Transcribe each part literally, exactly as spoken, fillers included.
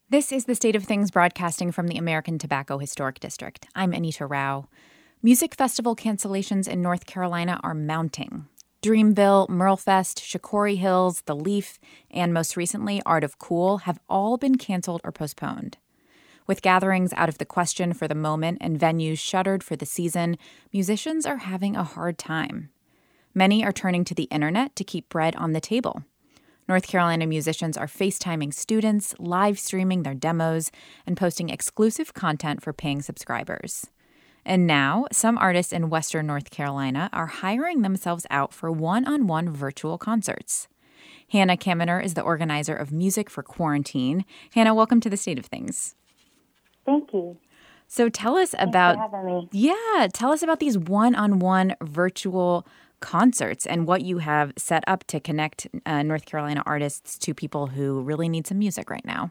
This is the State of Things broadcasting from the American Tobacco Historic District. I'm Anita Rao. Music festival cancellations in North Carolina are mounting. Dreamville, Merlefest, Shikori Hills, The Leaf, and most recently Art of Cool have all been canceled or postponed. With gatherings out of the question for the moment and venues shuttered for the season, musicians are having a hard time. Many are turning to the internet to keep bread on the table. North Carolina musicians are FaceTiming students, live streaming their demos, and posting exclusive content for paying subscribers. And now, some artists in Western North Carolina are hiring themselves out for one-on-one virtual concerts. Hannah Kaminer is the organizer of Music for Quarantine. Hannah, welcome to the State of Things. Thank you. So tell us Thanks about for having me. Yeah, tell us about these one-on-one virtual concerts and what you have set up to connect uh, North Carolina artists to people who really need some music right now.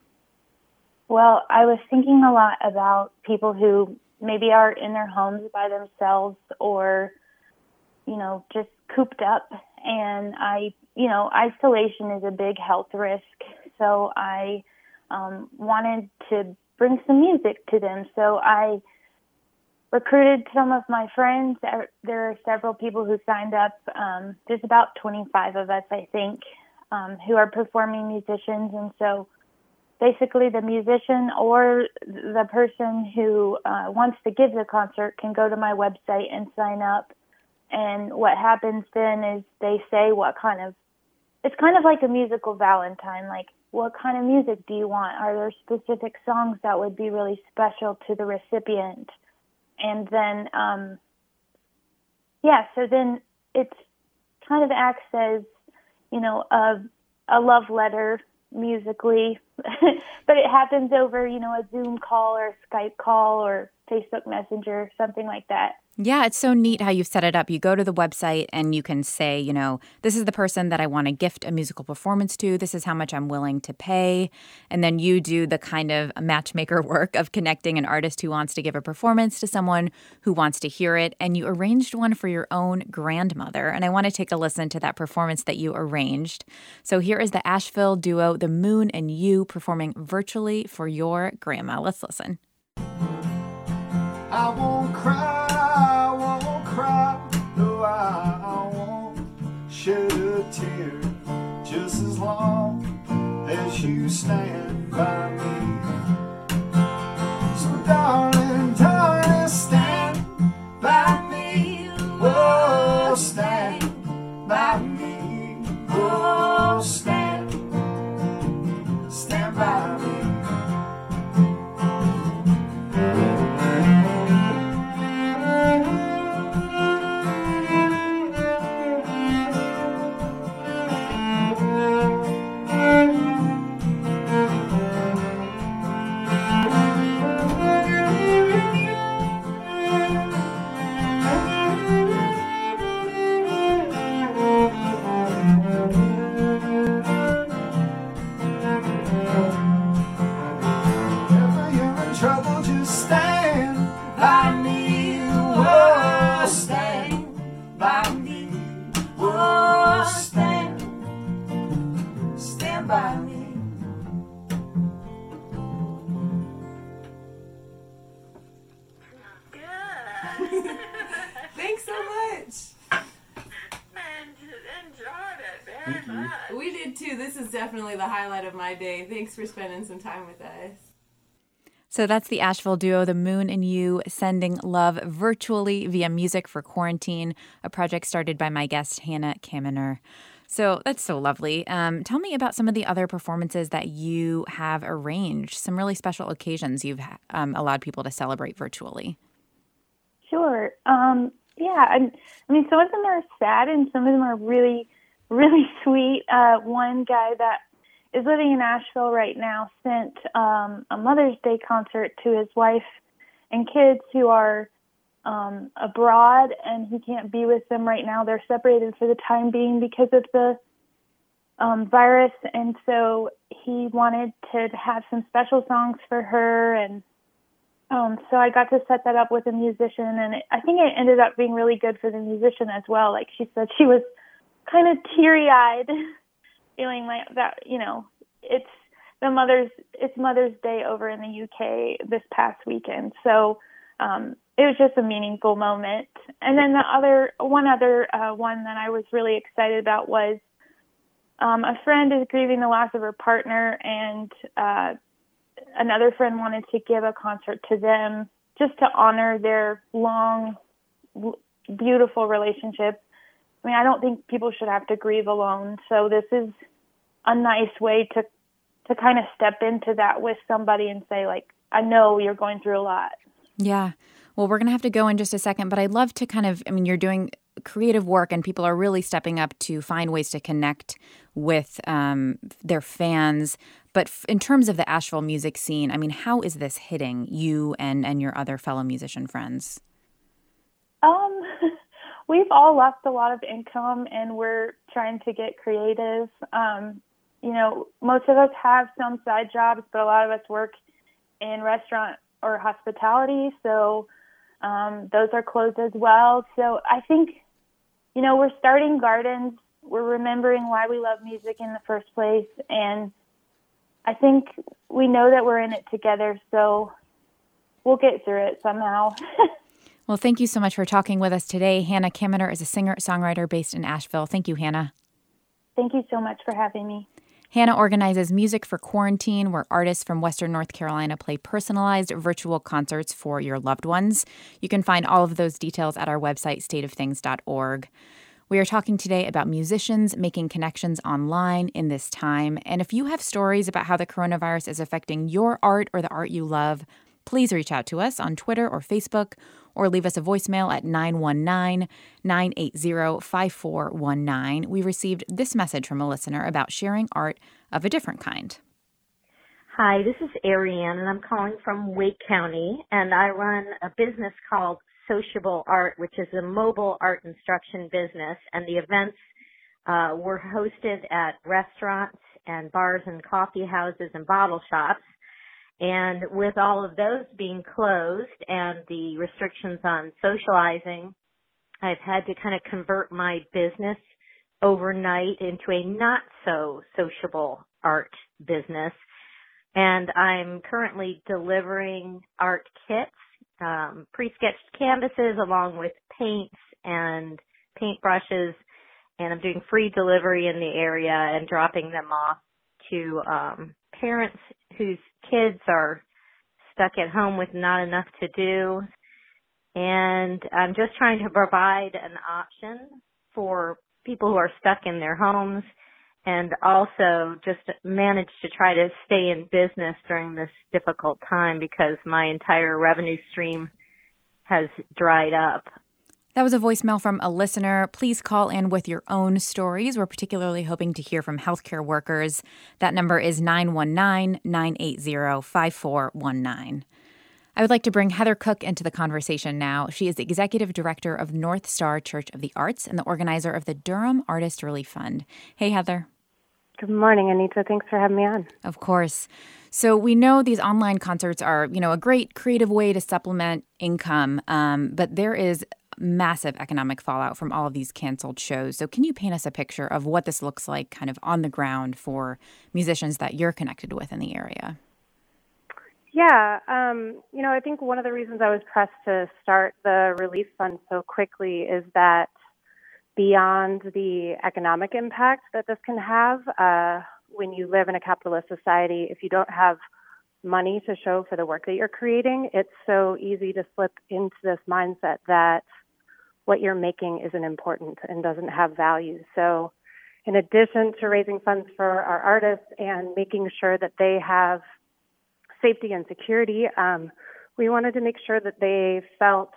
Well, I was thinking a lot about people who maybe are in their homes by themselves or, you know, just cooped up. And I, you know, isolation is a big health risk. So I um, wanted to bring some music to them. So I recruited some of my friends. There are several people who signed up. Um, there's about twenty-five of us, I think, um, who are performing musicians. And so basically the musician or the person who uh, wants to give the concert can go to my website and sign up. And what happens then is they say what kind of, it's kind of like a musical Valentine, like what kind of music do you want? Are there specific songs that would be really special to the recipient? And then, um, yeah, so then it's kind of acts as, you know, a, a love letter musically, but it happens over, you know, a Zoom call or a Skype call or Facebook Messenger, something like that. Yeah, it's so neat how you've set it up. You go to the website and you can say, you know, this is the person that I want to gift a musical performance to. This is how much I'm willing to pay. And then you do the kind of matchmaker work of connecting an artist who wants to give a performance to someone who wants to hear it. And you arranged one for your own grandmother. And I want to take a listen to that performance that you arranged. So here is the Asheville duo, The Moon and You, performing virtually for your grandma. Let's listen. I won't cry, I won't cry, no, I, I won't shed a tear, just as long as you stand by me. So darling, darling, stand by me, oh, stand by me, oh, stand, stand by me. Thanks so much. And enjoyed it very much. We did too. This is definitely the highlight of my day. Thanks for spending some time with us. So that's the Asheville duo, The Moon and You, sending love virtually via Music for Quarantine, a project started by my guest, Hannah Kaminer. So that's so lovely. Um, tell me about some of the other performances that you have arranged, some really special occasions you've um, allowed people to celebrate virtually. Sure. Um, yeah, I, I mean, some of them are sad and some of them are really, really sweet. Uh, one guy that is living in Asheville right now sent um, a Mother's Day concert to his wife and kids who are um, abroad, and he can't be with them right now. They're separated for the time being because of the um, virus, and so he wanted to have some special songs for her, and um, so I got to set that up with a musician, and it, I think it ended up being really good for the musician as well. Like she said, she was kind of teary-eyed, feeling like that, you know, it's the Mother's it's Mother's Day over in the U K this past weekend. So um, it was just a meaningful moment. And then the other one other uh, one that I was really excited about was um, a friend is grieving the loss of her partner, and uh, another friend wanted to give a concert to them just to honor their long, beautiful relationship. I mean, I don't think people should have to grieve alone. So this is a nice way to to kind of step into that with somebody and say, like, I know you're going through a lot. Yeah. Well, we're going to have to go in just a second, but I'd love to kind of, I mean, you're doing creative work and people are really stepping up to find ways to connect with um, their fans. But f- in terms of the Asheville music scene, I mean, how is this hitting you and, and your other fellow musician friends? Um, we've all lost a lot of income and we're trying to get creative. Um, you know, most of us have some side jobs, but a lot of us work in restaurant or hospitality. So um, those are closed as well. So I think, you know, we're starting gardens. We're remembering why we love music in the first place. And I think we know that we're in it together. So we'll get through it somehow. Well, thank you so much for talking with us today. Hannah Kaminer is a singer-songwriter based in Asheville. Thank you, Hannah. Thank you so much for having me. Hannah organizes Music for Quarantine, where artists from Western North Carolina play personalized virtual concerts for your loved ones. You can find all of those details at our website, state of things dot org. We are talking today about musicians making connections online in this time. And if you have stories about how the coronavirus is affecting your art or the art you love, please reach out to us on Twitter or Facebook, or leave us a voicemail at nine one nine, nine eight zero, five four one nine. We received this message from a listener about sharing art of a different kind. Hi, this is Ariane, and I'm calling from Wake County, and I run a business called Sociable Art, which is a mobile art instruction business, and the events uh, were hosted at restaurants and bars and coffee houses and bottle shops. And with all of those being closed and the restrictions on socializing, I've had to kind of convert my business overnight into a not so sociable art business. And I'm currently delivering art kits, um, pre-sketched canvases along with paints and paintbrushes. And I'm doing free delivery in the area and dropping them off to um, parents whose kids are stuck at home with not enough to do. And I'm just trying to provide an option for people who are stuck in their homes and also just manage to try to stay in business during this difficult time because my entire revenue stream has dried up. That was a voicemail from a listener. Please call in with your own stories. We're particularly hoping to hear from healthcare workers. That number is nine one nine, nine eight zero, five four one nine. I would like to bring Heather Cook into the conversation now. She is the executive director of North Star Church of the Arts and the organizer of the Durham Artist Relief Fund. Hey, Heather. Good morning, Anita. Thanks for having me on. Of course. So we know these online concerts are, you know, a great creative way to supplement income, um, but there is massive economic fallout from all of these canceled shows. So can you paint us a picture of what this looks like kind of on the ground for musicians that you're connected with in the area? Yeah, um, you know, I think one of the reasons I was pressed to start the relief fund so quickly is that beyond the economic impact that this can have, uh, when you live in a capitalist society, if you don't have money to show for the work that you're creating, it's so easy to slip into this mindset that what you're making isn't important and doesn't have value. So in addition to raising funds for our artists and making sure that they have safety and security, um, we wanted to make sure that they felt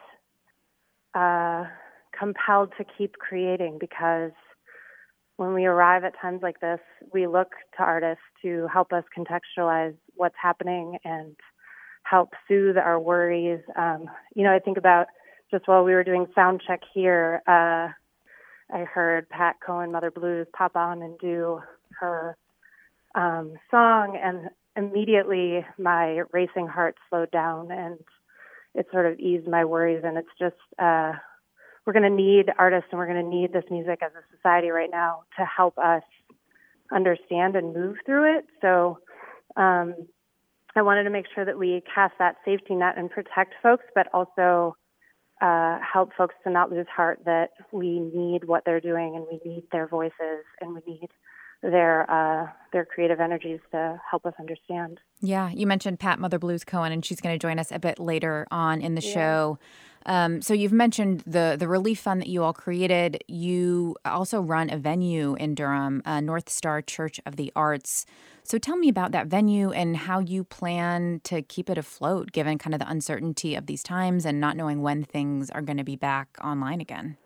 uh, compelled to keep creating, because when we arrive at times like this, we look to artists to help us contextualize what's happening and help soothe our worries. Um, you know, I think about just while we were doing sound check here, uh, I heard Pat Cohen, Mother Blues, pop on and do her um, song, and immediately my racing heart slowed down and it sort of eased my worries. And it's just, uh, we're going to need artists and we're going to need this music as a society right now to help us understand and move through it. So um, I wanted to make sure that we cast that safety net and protect folks, but also uh, help folks to not lose heart that we need what they're doing and we need their voices and we need their uh, their creative energies to help us understand. Yeah, you mentioned Pat Mother Blues Cohen, and she's going to join us a bit later on in the Yeah. show. Um, so you've mentioned the the relief fund that you all created. You also run a venue in Durham, uh, North Star Church of the Arts. So tell me about that venue and how you plan to keep it afloat, given kind of the uncertainty of these times and not knowing when things are going to be back online again.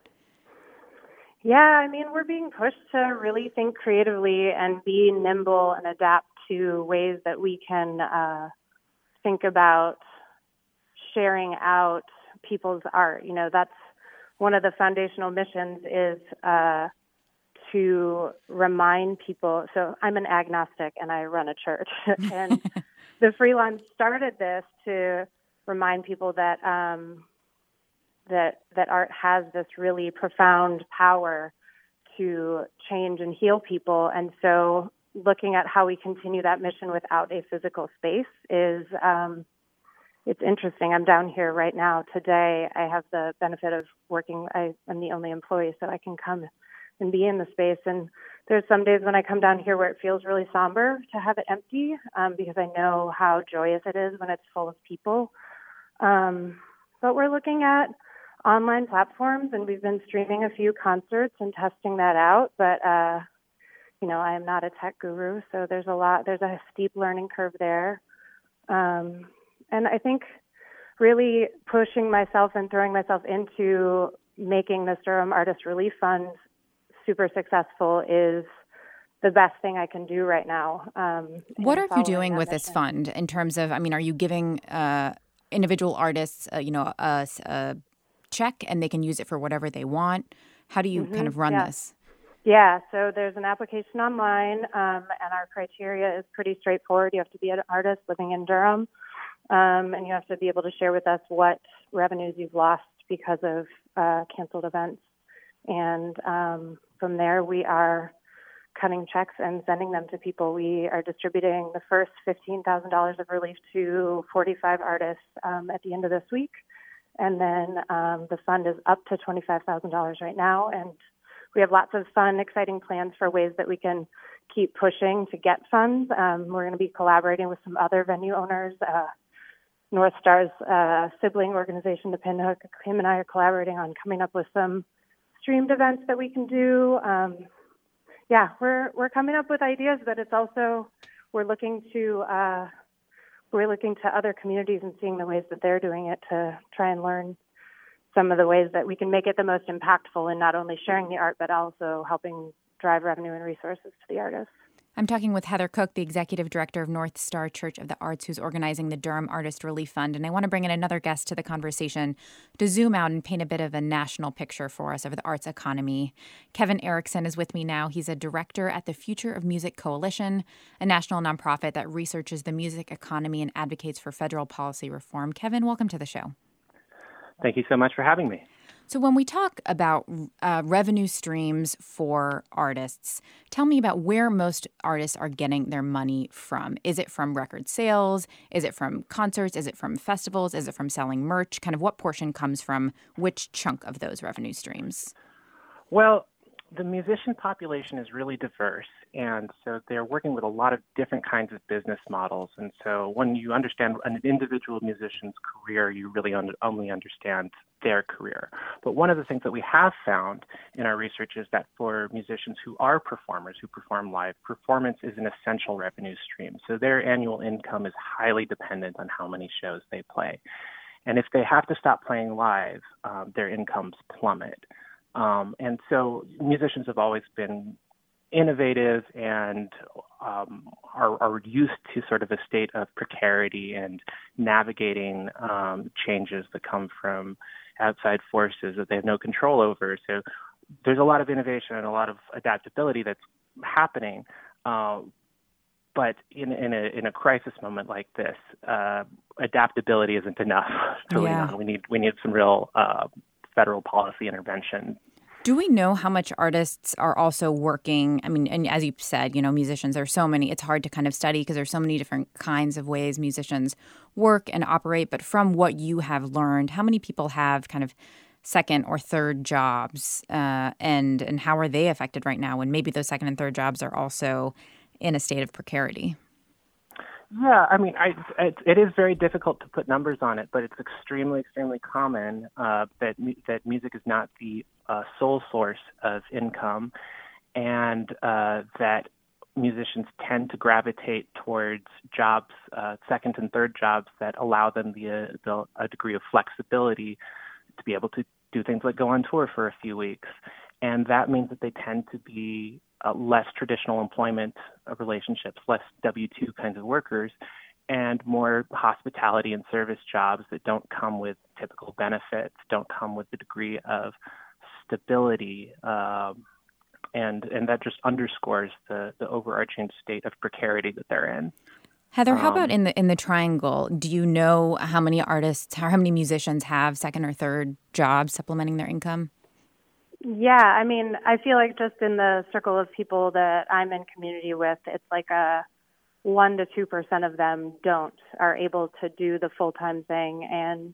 Yeah, I mean, we're being pushed to really think creatively and be nimble and adapt to ways that we can uh, think about sharing out people's art. You know, that's one of the foundational missions is uh, to remind people. So I'm an agnostic and I run a church. And the Freelance started this to remind people that um, that that art has this really profound power to change and heal people. And so looking at how we continue that mission without a physical space is um, it's interesting. I'm down here right now. Today, I have the benefit of working. I, I'm the only employee, so I can come and be in the space. And there's some days when I come down here where it feels really somber to have it empty um, because I know how joyous it is when it's full of people. Um, but we're looking at online platforms, and we've been streaming a few concerts and testing that out. But, uh, you know, I am not a tech guru, so there's a lot, there's a steep learning curve there. Um, and I think really pushing myself and throwing myself into making this Durham Artist Relief Fund super successful is the best thing I can do right now. Um, what are you doing with mission. this fund in terms of, I mean, are you giving uh, individual artists, uh, you know, a, a check and they can use it for whatever they want? How do you Mm-hmm. kind of run yeah. this? Yeah, so there's an application online, um, and our criteria is pretty straightforward. You have to be an artist living in Durham, um, and you have to be able to share with us what revenues you've lost because of uh, canceled events. And um, from there, we are cutting checks and sending them to people. We are distributing the first fifteen thousand dollars of relief to forty-five artists um, at the end of this week. And then um, the fund is up to twenty-five thousand dollars right now. And we have lots of fun, exciting plans for ways that we can keep pushing to get funds. Um, we're going to be collaborating with some other venue owners. Uh, North Star's uh, sibling organization, the Pinhook, him and I are collaborating on coming up with some streamed events that we can do. Um, yeah, we're we're coming up with ideas, but it's also we're looking to uh, we're looking to other communities and seeing the ways that they're doing it to try and learn some of the ways that we can make it the most impactful in not only sharing the art, but also helping drive revenue and resources to the artists. I'm talking with Heather Cook, the executive director of North Star Church of the Arts, who's organizing the Durham Artist Relief Fund. And I want to bring in another guest to the conversation to zoom out and paint a bit of a national picture for us of the arts economy. Kevin Erickson is with me now. He's a director at the Future of Music Coalition, a national nonprofit that researches the music economy and advocates for federal policy reform. Kevin, welcome to the show. Thank you so much for having me. So when we talk about uh, revenue streams for artists, tell me about where most artists are getting their money from. Is it from record sales? Is it from concerts? Is it from festivals? Is it from selling merch? Kind of what portion comes from which chunk of those revenue streams? Well, the musician population is really diverse, and so they're working with a lot of different kinds of business models. And so when you understand an individual musician's career, you really un- only understand their career. But one of the things that we have found in our research is that for musicians who are performers, who perform live, performance is an essential revenue stream. So their annual income is highly dependent on how many shows they play. And if they have to stop playing live, um, their incomes plummet. Um, and so musicians have always been innovative and um, are, are used to sort of a state of precarity and navigating um, changes that come from outside forces that they have no control over. So there's a lot of innovation and a lot of adaptability that's happening. Uh, but in, in, a, in a crisis moment like this, uh, adaptability isn't enough to lean Yeah. on. We need, we need some real uh, federal policy intervention. Do we know how much artists are also working? I mean, and as you said, you know, musicians, there are so many. It's hard to kind of study because there's so many different kinds of ways musicians work and operate. But from what you have learned, how many people have kind of second or third jobs, uh, and and how are they affected right now when maybe those second and third jobs are also in a state of precarity? Yeah, I mean, I, it, it is very difficult to put numbers on it, but it's extremely, extremely common uh, that that music is not the uh, sole source of income, and uh, that musicians tend to gravitate towards jobs, uh, second and third jobs that allow them the, uh, the a degree of flexibility to be able to do things like go on tour for a few weeks, and that means that they tend to be Uh, less traditional employment uh, relationships, less W two kinds of workers, and more hospitality and service jobs that don't come with typical benefits, don't come with the degree of stability, um, and and that just underscores the, the overarching state of precarity that they're in. Heather, how um, about in the in the Triangle? Do you know how many artists, how many musicians have second or third jobs supplementing their income? Yeah, I mean, I feel like just in the circle of people that I'm in community with, it's like a one to two percent of them don't, are able to do the full-time thing. And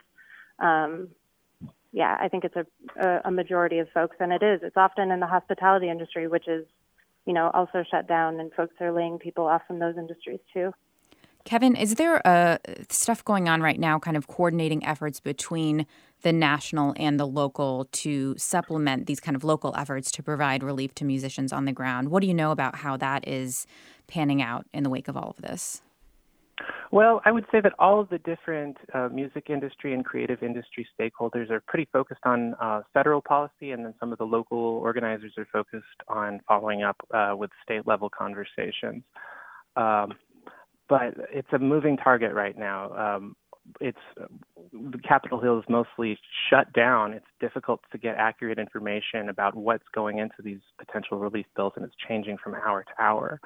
um, yeah, I think it's a, a majority of folks, and it is. It's often in the hospitality industry, which is, you know, also shut down, and folks are laying people off from those industries too. Kevin, is there uh, stuff going on right now, kind of coordinating efforts between the national and the local to supplement these kind of local efforts to provide relief to musicians on the ground? What do you know about how that is panning out in the wake of all of this? Well, I would say that all of the different uh, music industry and creative industry stakeholders are pretty focused on uh, federal policy, and then some of the local organizers are focused on following up uh, with state-level conversations. Um, But it's a moving target right now. Um, it's the Capitol Hill is mostly shut down. It's difficult to get accurate information about what's going into these potential relief bills, and it's changing from hour to hour.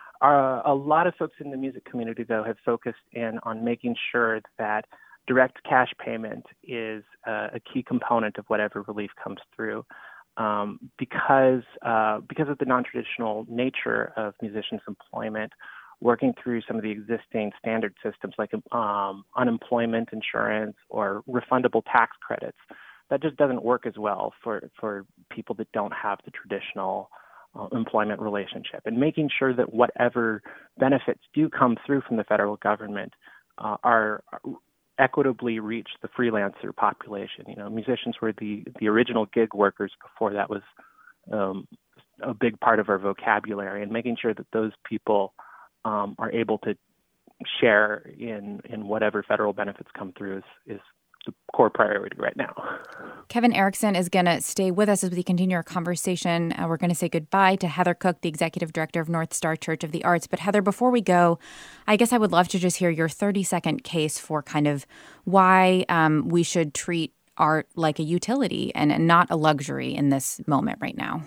Uh, a lot of folks in the music community, though, have focused in on making sure that direct cash payment is uh, a key component of whatever relief comes through. Um, because uh, because of the non-traditional nature of musicians' employment, working through some of the existing standard systems like um, unemployment insurance or refundable tax credits, that just doesn't work as well for, for people that don't have the traditional uh, employment relationship. And making sure that whatever benefits do come through from the federal government uh, are, are equitably reach the freelancer population. You know, musicians were the, the original gig workers before that was um, a big part of our vocabulary, and making sure that those people Um, are able to share in, in whatever federal benefits come through is, is the core priority right now. Kevin Erickson is going to stay with us as we continue our conversation. Uh, we're going to say goodbye to Heather Cook, the executive director of North Star Church of the Arts. But Heather, before we go, I guess I would love to just hear your thirty-second case for kind of why um, we should treat art like a utility and, and not a luxury in this moment right now.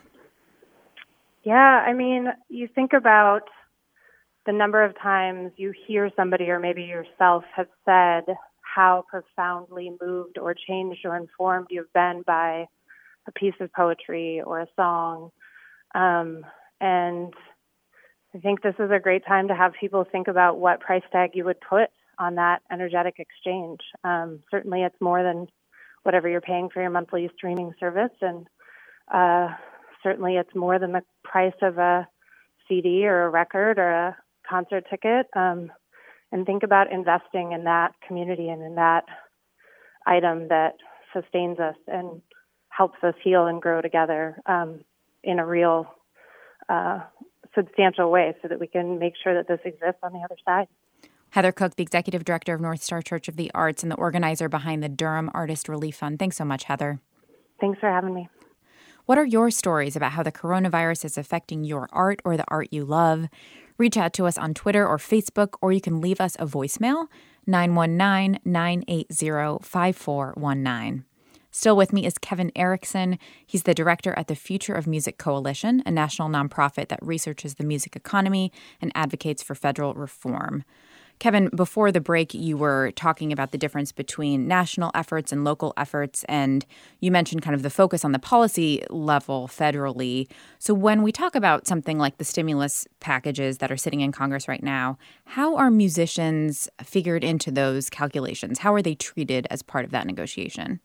Yeah, I mean, you think about the number of times you hear somebody or maybe yourself have said how profoundly moved or changed or informed you've been by a piece of poetry or a song. Um, and I think this is a great time to have people think about what price tag you would put on that energetic exchange. Um, certainly it's more than whatever you're paying for your monthly streaming service. And uh, certainly it's more than the price of a C D or a record or a concert ticket, um, and think about investing in that community and in that item that sustains us and helps us heal and grow together um, in a real uh, substantial way so that we can make sure that this exists on the other side. Heather Cook, the executive director of North Star Church of the Arts and the organizer behind the Durham Artist Relief Fund. Thanks so much, Heather. Thanks for having me. What are your stories about how the coronavirus is affecting your art or the art you love? Reach out to us on Twitter or Facebook, or you can leave us a voicemail, nine one nine, nine eight zero, five four one nine. Still with me is Kevin Erickson. He's the director at the Future of Music Coalition, a national nonprofit that researches the music economy and advocates for federal reform. Kevin, before the break, you were talking about the difference between national efforts and local efforts, and you mentioned kind of the focus on the policy level federally. So when we talk about something like the stimulus packages that are sitting in Congress right now, how are musicians figured into those calculations? How are they treated as part of that negotiation?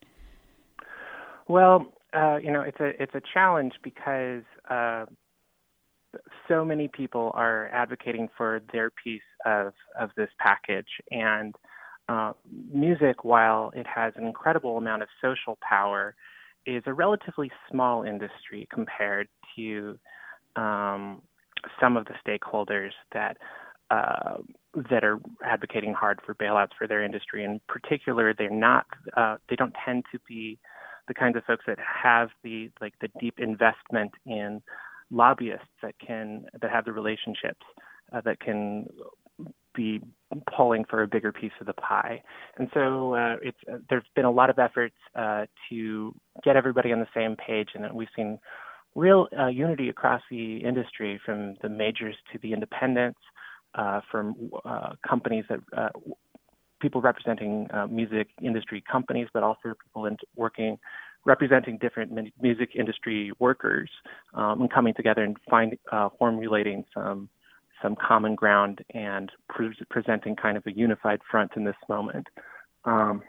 Well, uh, you know, it's a it's a challenge because uh, so many people are advocating for their piece of, of this package. And uh, music, while it has an incredible amount of social power, is a relatively small industry compared to um, some of the stakeholders that uh, that are advocating hard for bailouts for their industry. In particular, they're not uh, they don't tend to be the kinds of folks that have the like the deep investment in lobbyists that can that have the relationships uh, that can be pulling for a bigger piece of the pie. And so uh, it's uh, there's been a lot of efforts uh, to get everybody on the same page, and we've seen real uh, unity across the industry, from the majors to the independents, uh, from uh, companies that uh, people representing uh, music industry companies, but also people in working representing different music industry workers, um, and coming together and find uh, formulating some some common ground and pre- presenting kind of a unified front in this moment. Um,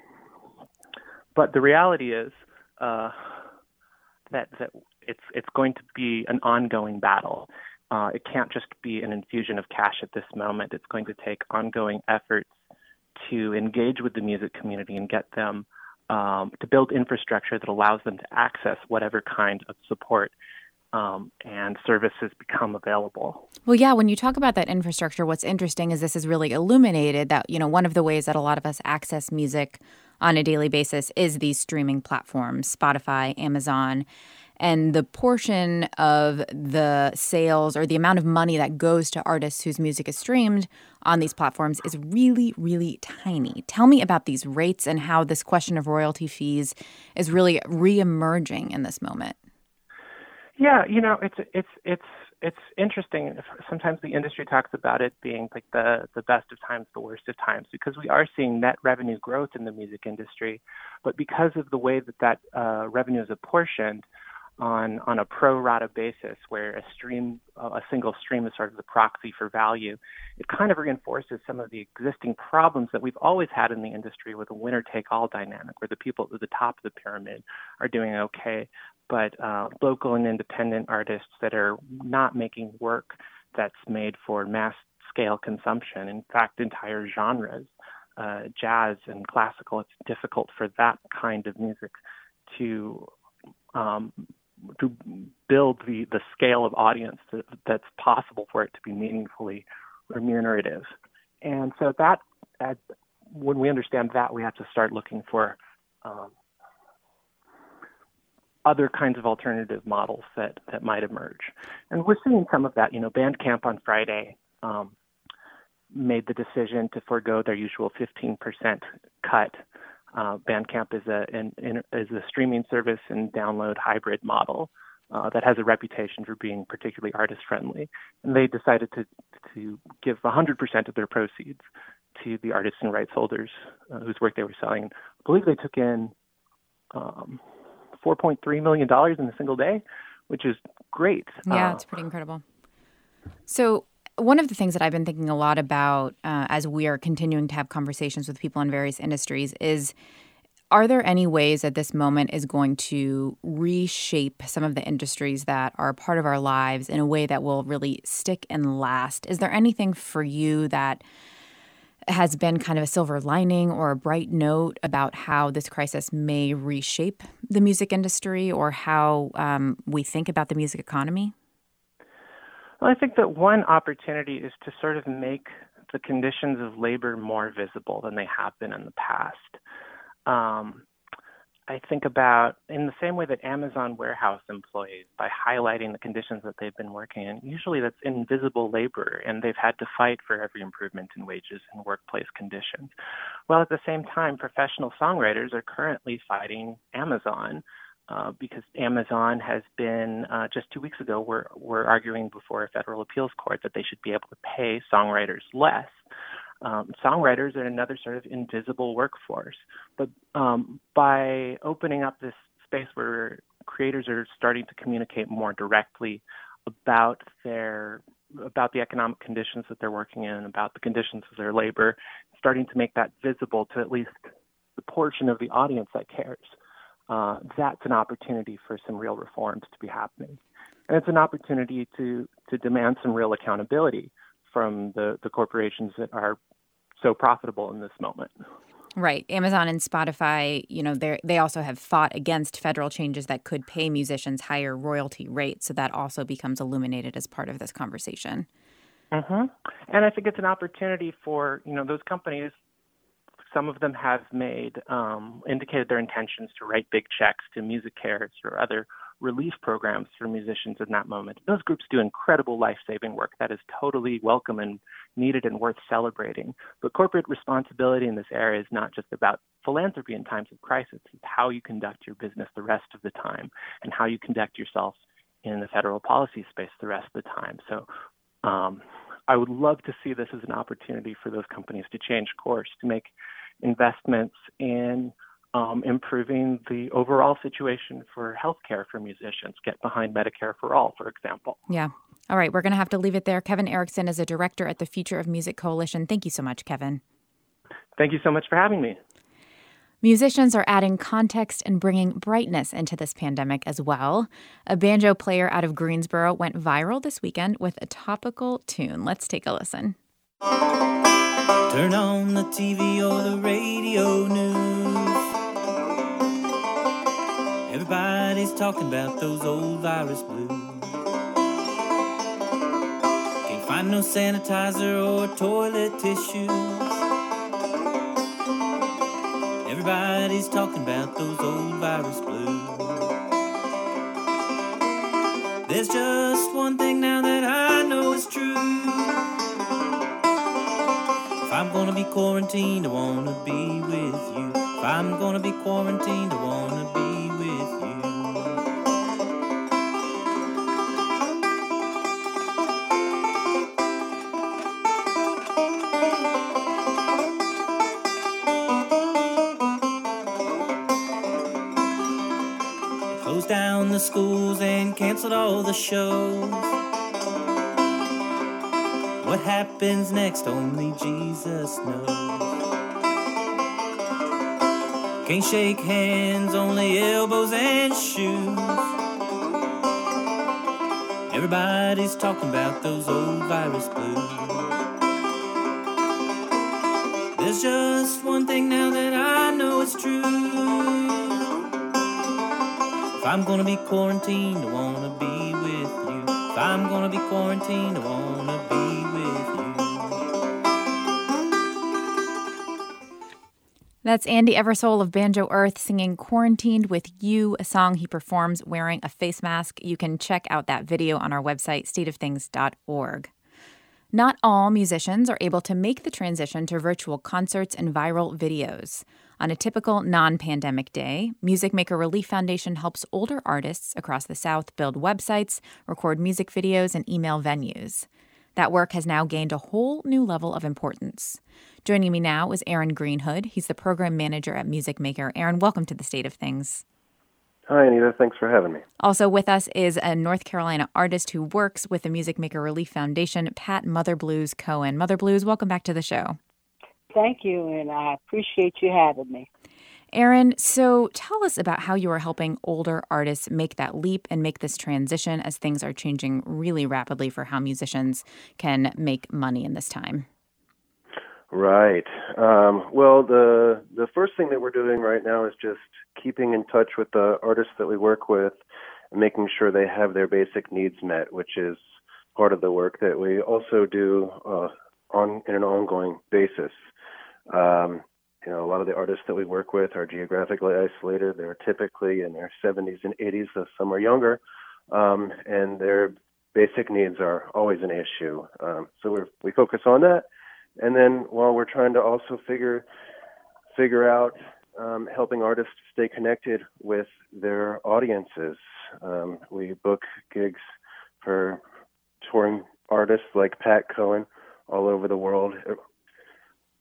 but the reality is uh, that that it's it's going to be an ongoing battle. Uh, it can't just be an infusion of cash at this moment. It's going to take ongoing efforts to engage with the music community and get them um, to build infrastructure that allows them to access whatever kind of support um, and services become available. Well, yeah, when you talk about that infrastructure, what's interesting is this is really illuminated that, you know, one of the ways that a lot of us access music on a daily basis is these streaming platforms, Spotify, Amazon. And the portion of the sales or the amount of money that goes to artists whose music is streamed on these platforms is really, really tiny. Tell me about these rates and how this question of royalty fees is really reemerging in this moment. Yeah, you know, it's it's it's it's interesting. Sometimes the industry talks about it being like the, the best of times, the worst of times, because we are seeing net revenue growth in the music industry. But because of the way that that uh, revenue is apportioned, on on a pro rata basis, where a stream, a single stream is sort of the proxy for value, it kind of reinforces some of the existing problems that we've always had in the industry with a winner-take-all dynamic, where the people at the top of the pyramid are doing okay, but uh, local and independent artists that are not making work that's made for mass-scale consumption, in fact, entire genres, uh, jazz and classical, it's difficult for that kind of music to um, to build the, the scale of audience that, that's possible for it to be meaningfully remunerative. And so that, that when we understand that, we have to start looking for um, other kinds of alternative models that, that might emerge. And we're seeing some of that. You know, Bandcamp on Friday um, made the decision to forego their usual fifteen percent cut. Uh, Bandcamp is a an, is a streaming service and download hybrid model uh, that has a reputation for being particularly artist friendly, and they decided to to give one hundred percent of their proceeds to the artists and rights holders uh, whose work they were selling. I believe they took in um, four point three million dollars in a single day, which is great. Yeah, uh, it's pretty incredible. So one of the things that I've been thinking a lot about uh, as we are continuing to have conversations with people in various industries is, are there any ways that this moment is going to reshape some of the industries that are a part of our lives in a way that will really stick and last? Is there anything for you that has been kind of a silver lining or a bright note about how this crisis may reshape the music industry or how um, we think about the music economy? Well, I think that one opportunity is to sort of make the conditions of labor more visible than they have been in the past. Um, I think about in the same way that Amazon warehouse employees, by highlighting the conditions that they've been working in, usually that's invisible labor, and they've had to fight for every improvement in wages and workplace conditions. Well, at the same time, professional songwriters are currently fighting Amazon Uh, because Amazon has been, uh, just two weeks ago, we're, we're arguing before a federal appeals court that they should be able to pay songwriters less. Um, songwriters are another sort of invisible workforce. But um, by opening up this space where creators are starting to communicate more directly about their about the economic conditions that they're working in, about the conditions of their labor, starting to make that visible to at least the portion of the audience that cares, uh, that's an opportunity for some real reforms to be happening. And it's an opportunity to, to demand some real accountability from the, the corporations that are so profitable in this moment. Right. Amazon and Spotify, you know, they they also have fought against federal changes that could pay musicians higher royalty rates. So that also becomes illuminated as part of this conversation. Mm-hmm. And I think it's an opportunity for, you know, those companies. Some of them have made, um, indicated their intentions to write big checks to MusiCares or other relief programs for musicians in that moment. Those groups do incredible life-saving work that is totally welcome and needed and worth celebrating. But corporate responsibility in this area is not just about philanthropy in times of crisis. It's how you conduct your business the rest of the time and how you conduct yourself in the federal policy space the rest of the time. So um, I would love to see this as an opportunity for those companies to change course, to make investments in Um, improving the overall situation for healthcare for musicians, get behind Medicare for All, for example. Yeah. All right. We're going to have to leave it there. Kevin Erickson is a director at the Future of Music Coalition. Thank you so much, Kevin. Thank you so much for having me. Musicians are adding context and bringing brightness into this pandemic as well. A banjo player out of Greensboro went viral this weekend with a topical tune. Let's take a listen. Turn on the T V or the radio news. Everybody's talking about those old virus blues. Can't find no sanitizer or toilet tissues. Everybody's talking about those old virus blues. There's just one thing now that I know is true. If I'm gonna be quarantined, I wanna be with you. If I'm gonna be quarantined, I wanna be with you. They closed down the schools and canceled all the shows. What happens next, only Jesus knows. Can't shake hands, only elbows and shoes. Everybody's talking about those old virus blues. There's just one thing now that I know is true. If I'm gonna be quarantined, I wanna be with you. If I'm gonna be quarantined, I wanna be with you. That's Andy Eversole of Banjo Earth singing Quarantined with You, a song he performs wearing a face mask. You can check out that video on our website, state of things dot org. Not all musicians are able to make the transition to virtual concerts and viral videos. On a typical non-pandemic day, Music Maker Relief Foundation helps older artists across the South build websites, record music videos, and email venues. That work has now gained a whole new level of importance. Joining me now is Aaron Greenhood. He's the program manager at Music Maker. Aaron, welcome to the State of Things. Hi, Anita. Thanks for having me. Also with us is a North Carolina artist who works with the Music Maker Relief Foundation, Pat Mother Blues Cohen. Mother Blues, welcome back to the show. Thank you, and I appreciate you having me. Aaron, so tell us about how you are helping older artists make that leap and make this transition as things are changing really rapidly for how musicians can make money in this time. Right. Um, well, the the first thing that we're doing right now is just keeping in touch with the artists that we work with and making sure they have their basic needs met, which is part of the work that we also do uh, on in an ongoing basis. Um, you know, a lot of the artists that we work with are geographically isolated. They're typically in their seventies and eighties, so some are younger, um, and their basic needs are always an issue. Um, so we we focus on that. And then while we're trying to also figure figure out um, helping artists stay connected with their audiences, um, we book gigs for touring artists like Pat Cohen all over the world.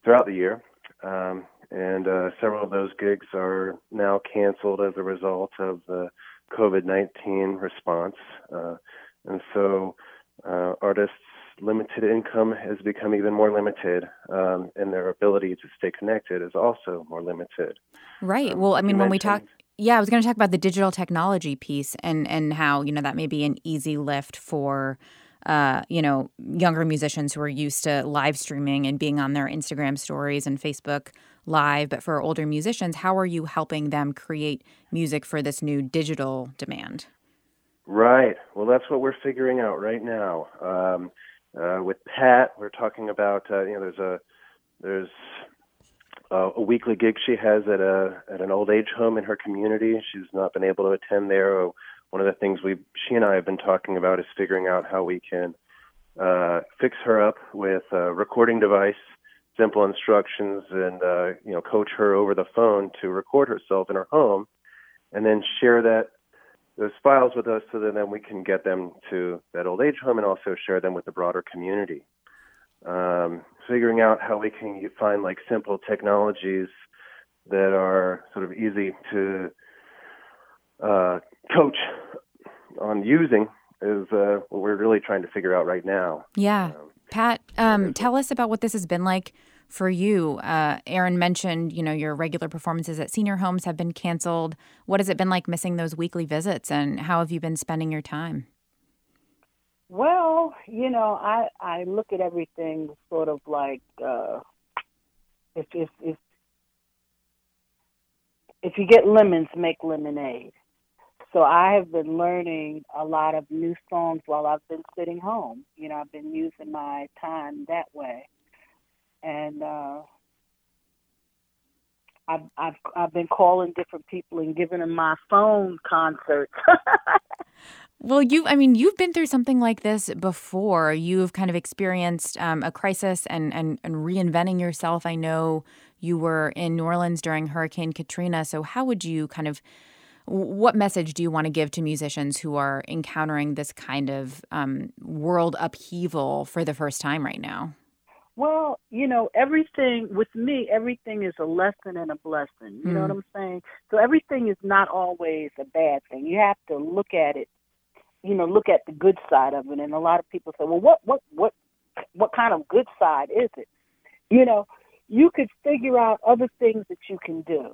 throughout the year. Um, and uh, several of those gigs are now canceled as a result of the COVID nineteen response. Uh, and so uh, artists' limited income has become even more limited, um, and their ability to stay connected is also more limited. Right. Um, Well, I mean, you when we talk, mentioned- yeah, I was going to talk about the digital technology piece and, and how, you know, that may be an easy lift for, uh, you know, younger musicians who are used to live streaming and being on their Instagram stories and Facebook Live. But for older musicians, how are you helping them create music for this new digital demand? Right. Well, that's what we're figuring out right now. Um, uh, with Pat, we're talking about, uh, you know, there's a there's a, a weekly gig she has at a at an old age home in her community. She's not been able to attend there. One of the things we she and I have been talking about is figuring out how we can uh, fix her up with a recording device, simple instructions, and uh, you know, coach her over the phone to record herself in her home, and then share that those files with us so that then we can get them to that old age home and also share them with the broader community. Um, figuring out how we can find like simple technologies that are sort of easy to uh, coach on using is uh, what we're really trying to figure out right now. Yeah. Um, Pat, um, tell us about what this has been like for you. Uh, Aaron mentioned, you know, your regular performances at senior homes have been canceled. What has it been like missing those weekly visits, and how have you been spending your time? Well, you know, I I look at everything sort of like uh, if if if if you get lemons, make lemonade. So I have been learning a lot of new songs while I've been sitting home. You know, I've been using my time that way. And uh, I've, I've I've been calling different people and giving them my phone concerts. Well, you, I mean, you've been through something like this before. You've kind of experienced um, a crisis and, and, and reinventing yourself. I know you were in New Orleans during Hurricane Katrina. So how would you kind of, what message do you want to give to musicians who are encountering this kind of um, world upheaval for the first time right now? Well, you know, everything, with me, everything is a lesson and a blessing. You mm. know what I'm saying? So everything is not always a bad thing. You have to look at it, you know, look at the good side of it. And a lot of people say, well, what, what, what, what kind of good side is it? You know, you could figure out other things that you can do.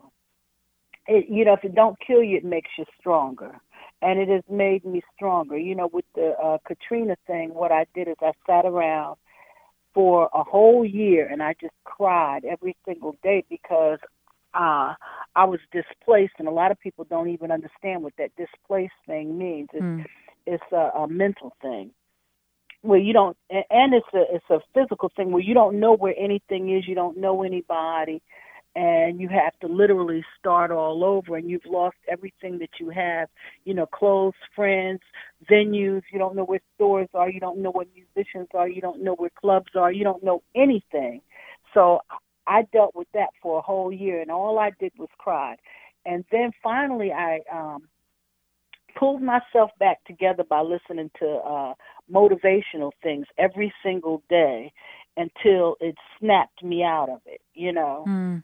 It, you know, if it don't kill you, it makes you stronger. And it has made me stronger. You know, with the uh, Katrina thing, what I did is I sat around for a whole year and I just cried every single day because uh, I was displaced, and a lot of people don't even understand what that displaced thing means. It's, mm. it's a, a mental thing where you don't, and it's a it's a physical thing where you don't know where anything is, you don't know anybody, and you have to literally start all over, and you've lost everything that you have, you know, clothes, friends, venues. You don't know where stores are. You don't know where musicians are. You don't know where clubs are. You don't know anything. So I dealt with that for a whole year, and all I did was cry. And then finally I um, pulled myself back together by listening to uh, motivational things every single day until it snapped me out of it, you know. Mm.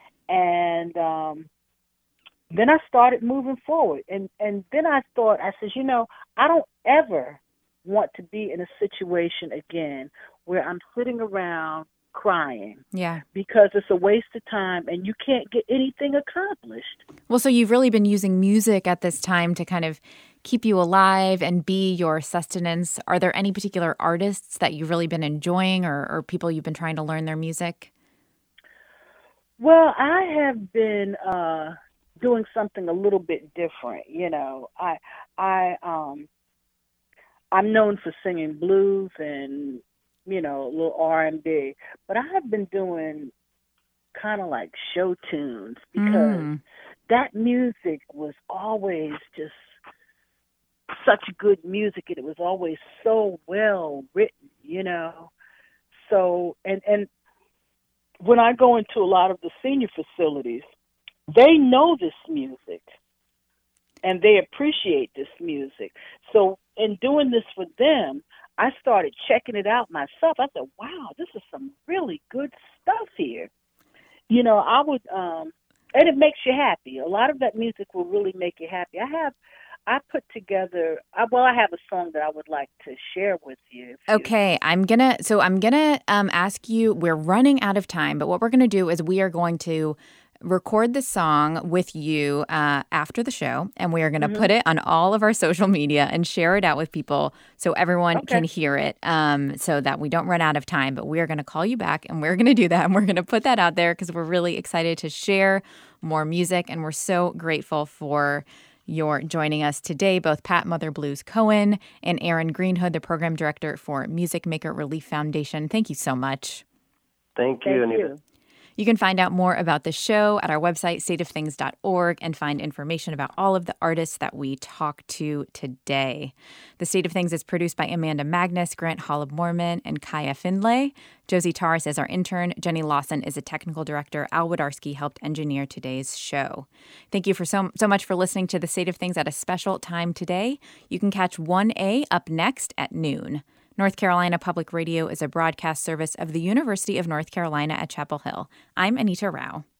And um, then I started moving forward. And, and then I thought, I said, you know, I don't ever want to be in a situation again where I'm sitting around crying. Yeah. Because it's a waste of time and you can't get anything accomplished. Well, so you've really been using music at this time to kind of keep you alive and be your sustenance. Are there any particular artists that you've really been enjoying, or, or people you've been trying to learn their music? Well, I have been uh, doing something a little bit different. You know, I, I, um, I'm known for singing blues and, you know, a little R and B, but I have been doing kind of like show tunes because mm. that music was always just such good music, and it was always so well written, you know. So, and and. When I go into a lot of the senior facilities, they know this music and they appreciate this music. So in doing this for them, I started checking it out myself. I said, wow, this is some really good stuff here. You know, I would, um, and it makes you happy. A lot of that music will really make you happy. I have, I put together, I, well, I have a song that I would like to share with you. Okay, I'm going to, so I'm going to um, ask you, we're running out of time, but what we're going to do is we are going to record the song with you uh, after the show, and we are going to mm-hmm. put it on all of our social media and share it out with people so everyone okay. can hear it um, so that we don't run out of time. But we are going to call you back, and we're going to do that, and we're going to put that out there because we're really excited to share more music, and we're so grateful for your joining us today, both Pat Mother Blues Cohen and Aaron Greenhood, the program director for Music Maker Relief Foundation. Thank you so much. Thank you, Thank Anita. you. You can find out more about the show at our website, state of things dot org, and find information about all of the artists that we talked to today. The State of Things is produced by Amanda Magnus, Grant Hollab Mormon, and Kaya Findlay. Josie Taras is our intern. Jenny Lawson is a technical director. Al Wodarski helped engineer today's show. Thank you for so, so much for listening to The State of Things at a special time today. You can catch one A up next at noon. North Carolina Public Radio is a broadcast service of the University of North Carolina at Chapel Hill. I'm Anita Rao.